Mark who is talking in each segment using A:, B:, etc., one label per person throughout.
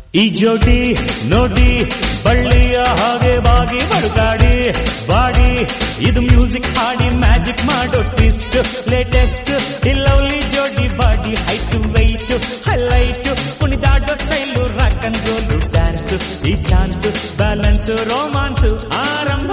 A: ಈ ಜೋಡಿ ನೋಡಿ ಬಳ್ಳಿಯ ಹಾಗೆ ಬಾಗಿ ಬಡುಕಾಡಿ ಬಾಡಿ ಇದು ಮ್ಯೂಸಿಕ್ ಹಾಡಿ ಮ್ಯಾಜಿಕ್ ಮಾಡೋ ಟ್ವಿಸ್ಟ್ ಲೇಟೆಸ್ಟ್ ಈ ಲವ್ಲಿ ಜೋಡಿ ಬಾಡಿ ಹೈಟ್ ವೈಟ್ ಹೈಲೈಟ್ ಕುಣಿದಾಡೋ style rock and roll dance ಈ ಚಾನ್ಸ್ ಬ್ಯಾಲೆನ್ಸ್ ರೋಮಾನ್ಸ್ ಆರಂಭ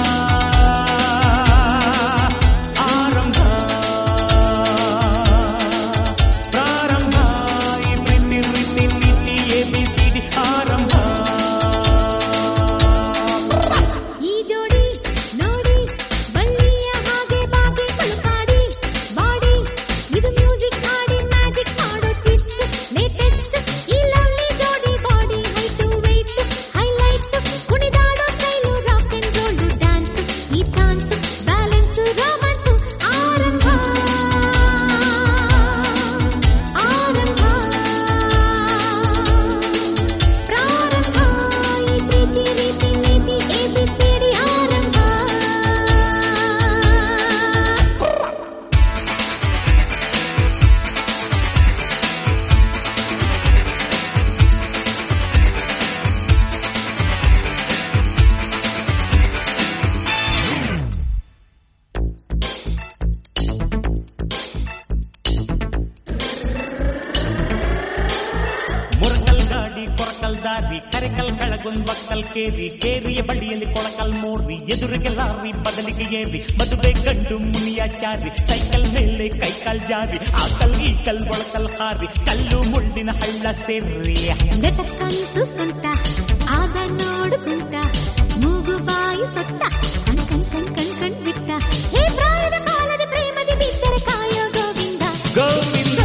A: ಕರೆಕಲ್ ಕಳಗೊಂದ್ ಒಕ್ಕಲ್ ಕೇರಿಯ ಬಳಿಯಲ್ಲಿ ಕೊಳಕಲ್ ಮೋರ್ರಿ ಎದುರಿಗೆ ಲಾರಿ ಬದಲಿಗೆ ಏರಿ ಮದುವೆ ಗಂಡು ಮುನಿಯಾಚಾರಿ ಸೈಕಲ್ ಮೇಲೆ ಕೈಕಾಲ್ ಜಾರಿ ಆಕಲ್ ಈ ಕಲ್ ಒಳಕಲ್ ಹಾರಿ ಕಲ್ಲು ಮುಳ್ಳಿನ ಹಳ್ಳ ಸೇರ್ರಿ
B: ನೆಟಕ್ಕಂತೂ ಸಂತ ಆಗ ನೋಡುಕುಂತ ಮೂಗು ಬಾಯಿ ಸತ್ತ ಕಣ್ ಕಣ್ ಕಣ್ ಕಣ್ ಕಣ್ ಬಿಟ್ಟ ಹೇ ಪ್ರಾಯದ ಕಾಲದ ಪ್ರೇಮದಿ ಬಿದ್ದರೆ ಕಾಯೋ ಗೋವಿಂದ
A: ಗೋವಿಂದ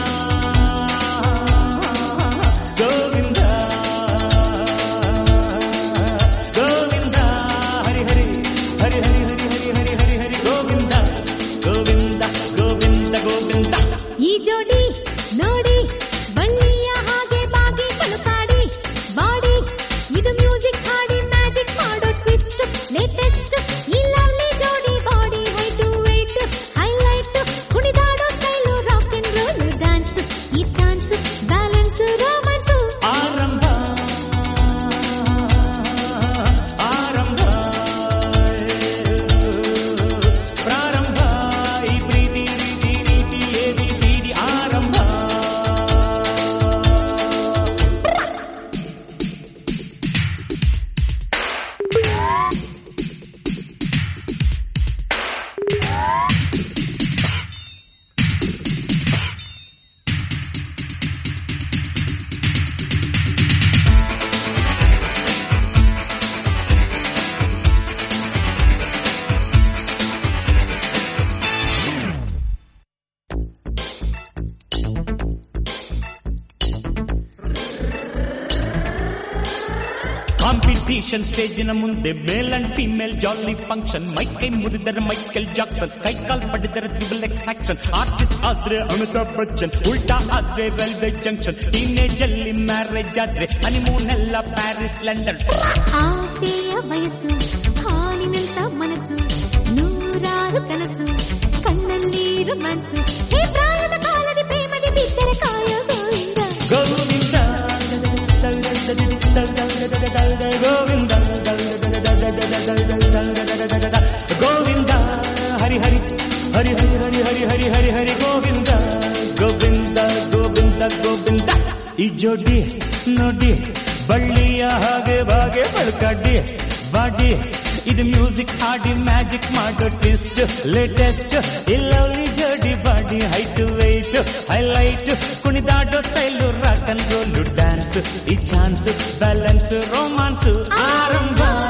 A: ಗೋವಿಂದ ಗೋವಿಂದ ಹರಿ ಹರಿ ಹರಿ ಹರಿ ಹರಿ ಹರಿ ಹರಿ ಹರಿ ಹರಿ ಗೋವಿಂದ ಗೋವಿಂದ ಗೋವಿಂದ ಗೋವಿಂದ
B: ಈ ಜೋಡಿ ನೋಡಿ ಬಳ್ಳಿಯ ಹಾಗೆ ಬಾಗಿ ಕಳುಕಾಡಿ ಬಾಡಿ ಇದು ಮ್ಯೂಸಿಕ್ ಹಾಡಿ ಮ್ಯಾಜಿಕ್ ಮಾಡೋ ಟ್ವಿಸ್ಟ್ ಲೇಟೆಸ್ಟ್ ಈ ಲವ್ಲಿ ಜೋಡಿ ಬಾಡಿ ಹೈಟ್ ವೈಟ್ ಹೈಲೈಟ್ ಕುಣಿದಾಡೋ style rock and roll dance ಈ ಚಾನ್ಸ್ ಬ್ಯಾಲೆನ್ಸ್ ರೋಮಾನ್ಸ್
A: ಆರಂಭ ಆರಂಭ ಪ್ರಾರಂಭ ಈ ಪ್ರೀತಿ ರೀತಿ ABCD ಆರಂಭ ಕಾಂಪಿಟೇಷನ್ ಸ್ಟೇಜಿನ ಮುಂದೆ male and female jolly function ಮೈಕೈ ಮುರಿದರೆ ಮೈಕೆಲ್ ಜಾಕ್ಸನ್ ಕೈಕಾಲ್ ಪಡೆದರೆ XXX ಆಕ್ಷನ್ ಆರ್ಟಿಸ್ಟ್ ಆದ್ರೆ ಅಮಿತಾಬ್ ಬಚ್ಚನ್ ಉಲ್ಟಾ ಆದ್ರೆ ರೈಲ್ವೆ ಜಂಕ್ಷನ್ ಟೀನೇಜ್ ಅಲ್ಲಿ ಮ್ಯಾರೇಜ್ ಆದ್ರೆ ಹನಿಮೂನ್ ಎಲ್ಲ ಪ್ಯಾರಿಸ್ ಲಂಡನ್
B: ಆಸೆಯ ವಯಸ್ಸು ಹಾಲಿನಂತ ಮನಸ್ಸು ನೂರಾರು ಕನಸು ಕಣ್ಣಲ್ಲಿ ರೊಮ್ಯಾನ್ಸು ಹೇ ಪ್ರಾಯದ ಕಾಲದ ಪ್ರೇಮದಿ ಬಿದ್ದರೆ ಕಾಯೋ ಗೋವಿಂದ
A: ಗೋವಿಂದ ಗೋವಿಂದ ಹರಿ ಹರಿ ಹರಿ ಹರಿ ಹರಿ ಹರಿ ಹರಿ ಹರಿ ಹರಿ ಗೋವಿಂದ ಗೋವಿಂದ ಗೋವಿಂದ ಗೋವಿಂದ ಈ ಜೋಡಿ ನೋಡಿ ಬಳ್ಳಿಯ ಹಾಗೆ ಬಾಗೆ ಬಳ್ಕಾಡಿ ಬಾಡಿ ಇದು ಮ್ಯೂಸಿಕ್ ಹಾಡಿ ಮ್ಯಾಜಿಕ್ ಮಾಡೋ ಟ್ವಿಸ್ಟ್ ಲೇಟೆಸ್ಟ್ ಈ ಲವ್ಲಿ ಜೋಡಿ ಬಾಡಿ ಹೈಟ್ ವೈಟ್ ಹೈಲೈಟ್ ಕುಣಿದಾಡೋ style rock and roll dance ಈ ಚಾನ್ಸ್ ಬ್ಯಾಲೆನ್ಸ್ ರೋಮಾನ್ಸ್ ಆರಂಭ